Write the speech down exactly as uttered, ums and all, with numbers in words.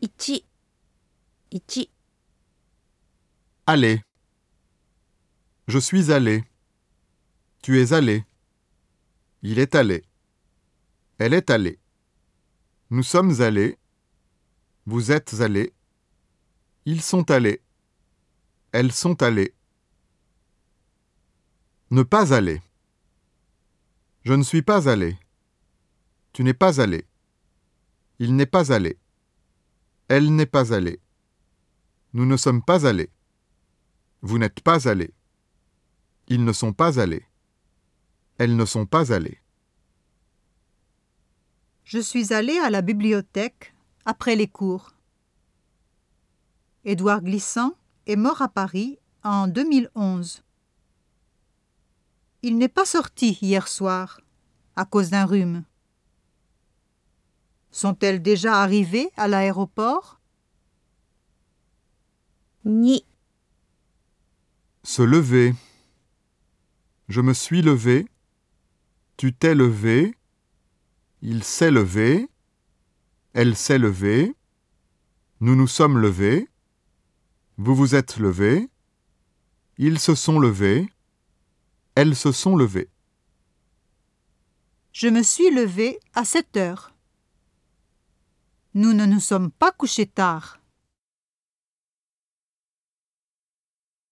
いち、いち、 Aller. Je suis allé. Tu es allé. Il est allé. Elle est allée. Nous sommes allés. Vous êtes allés. Ils sont allés. Elles sont allées. Ne pas aller. Je ne suis pas allé. Tu n'es pas allé. Il n'est pas allé. Elle n'est pas allée. Nous ne sommes pas allés. Vous n'êtes pas allé. Ils ne sont pas allés. Elles ne sont pas allées. Je suis allé à la bibliothèque après les cours. Édouard Glissant est mort à Paris en deux mille onze. Il n'est pas sorti hier soir à cause d'un rhume. Sont-elles déjà arrivées à l'aéroport? に、 Se lever. Je me suis levé. Tu t'es levé. Il s'est levé. Elle s'est levée. Nous nous sommes levés. Vous vous êtes levés. Ils se sont levés. Elles se sont levées. Je me suis levé à sept heures. Nous ne nous sommes pas couchés tard.